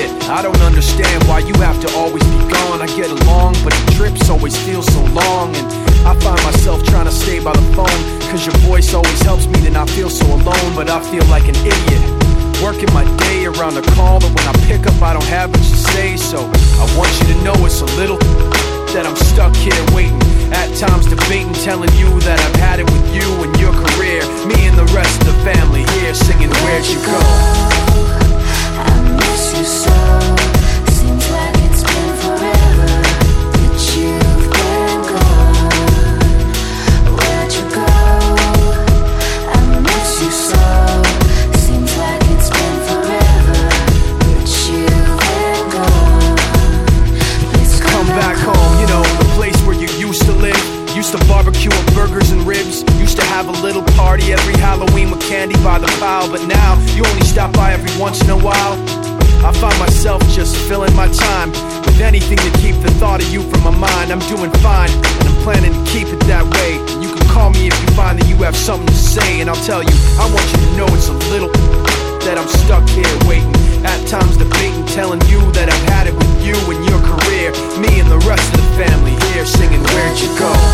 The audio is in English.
shit. I don't understand why you have to always be gone. I get along, but the trips always feel so long. And I find myself trying to stay by the phone, cause your voice always helps me to not feel so alone. But I feel like an idiot, working my day around the call, but when I pick up I don't have much to say. So I want you to know it's a little that I'm stuck here waiting, at times debating, telling you that I've had it with you and your career. Me and the rest of the family here singing Where'd You Go? I miss you so. Seems like it's been forever that you've been gone. Where'd you go? I miss you so. Seems like it's been forever that you've been gone. Please come back home, you know, the place where you used to live. Used to barbecue and burgers and ribs. Used to have a little party every Halloween with candy by the pile. But now, you only stop by every once in a while. I find myself just filling my time with anything to keep the thought of you from my mind. I'm doing fine, and I'm planning to keep it that way. You can call me if you find that you have something to say, and I'll tell you, I want you to know it's a little that I'm stuck here waiting, at times debating, telling you that I've had it with you and your career. Me and the rest of the family here singing Where'd You Go?